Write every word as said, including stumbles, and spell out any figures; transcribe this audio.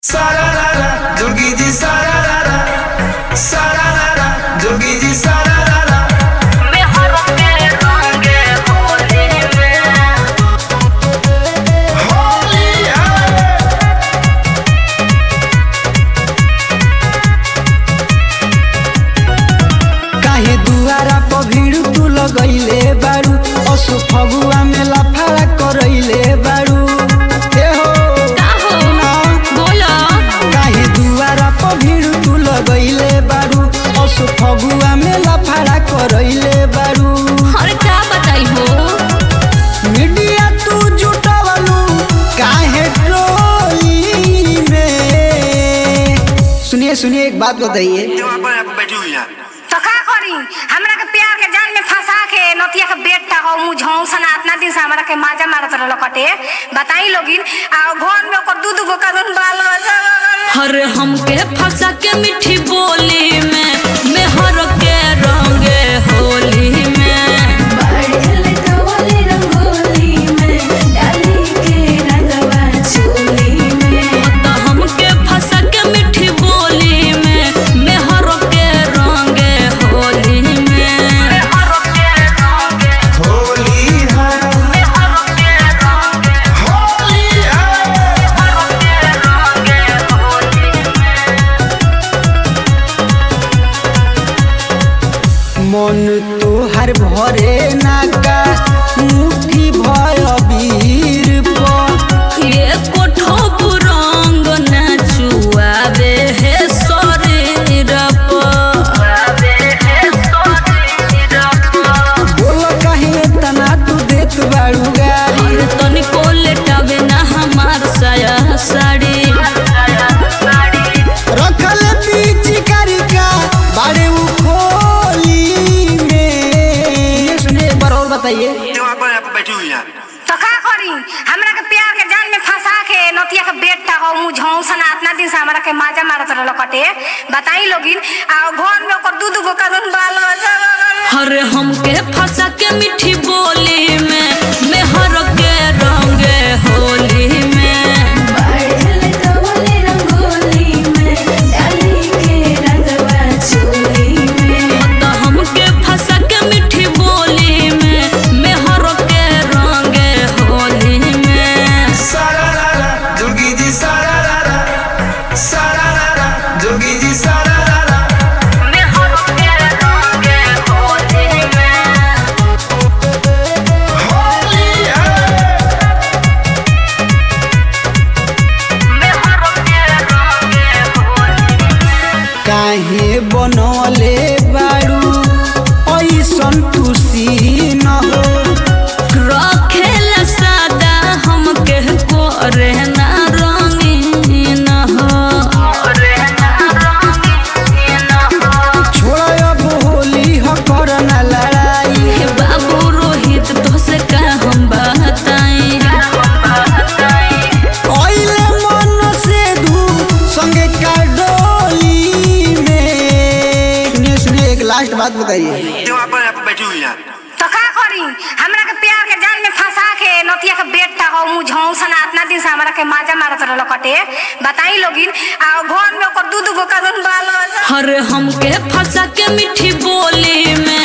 सारारा जोगी जी सारारा सारारा जोगी जी सारारा मैं हर के रंगे होली में होली है। काहे दुआरा पर भीड़ तू लगैले बारू असु फगुआ में लफाड़ा करैले बारू ए हो ना काहे दुआरा पर भीड़ तू लगैले बारू असु फगुआ में लफाड़ा करैले बारू अरे क्या बताई हो मीडिया तू जुटवलू काहे ट्रोली में। सुनिए सुनिए एक बात बताइए, बैठी हुई है तो का करी हमरा के प्यार के जान में फंसा के नतिया के बेटा हो मुझौं सना इतना दिन से हमरा के माजा मारत रहल कटे बताई लोगिन आ घर में ओकर दूध गो का बाल हर हमके फंसा के मीठी बोली में मैं हर के रंगे होली में बढ़ेले कवले रंगोली में डाली के रंगवा चोली में तो हमके फंसा के मीठी बोली में मैं हर के रंगे होली में हर के रंगे होली है मैं हर के रंगे होली है। हर के रंगे होली मन तोहर भरे नाका मुट्ठी भय वीर पर ये कोठो पुरंग न चुआवे है शरीर पर बोल कहे तना तू देत बाड़ू गारी और तनिको लेटावे ना हमार साया साड़ी रखल बीच करिका बाड़े उ खोली में। सुने एक बार और बताइए, बैठी हुई है तो का करी हमरा के प्यार के जान में फंसा के नतिया के बेटा हो मुझौं सना इतना दिन से हमरा के माजा मारत रहल कटे बताई लोगिन आ घर में ओकर दूध गो का बाल हर हमके फंसा के मीठी बोली में मैं हर के रंगे होली में बढ़ेले कवले रंगोली में डाली के रंगवा चोली में तो हमके फंसा के मीठी बोली में मैं हर के रंगे होली में सारारा जोगी जी सारारा सारारा जोगी जी सारारा मैं हर के रंगे होली में होली है। मैं हर के रंगे होली में काहे बनले बाड़ू ऐसन तुसी न हो। रखेला सादा हमके कोरे ना रंगीन हो छोड़ अब होली हो करना लड़ाई हे बाबू रोहित तो से का हम बताई ओइले मन से धू संगे का डोली में। सुनिए सुनिए एक लास्ट बात बताइए, बैठी हुई है तो का करी हमरा के प्यार के जान में फंसा के नतिया के बेटा हो मुझौं सना इतना दिन से हमरा के माजा मारत रहल कटे बताई लोगिन आ घर में ओकर दूध गो का बाल हर हमके फंसा के मीठी बोली में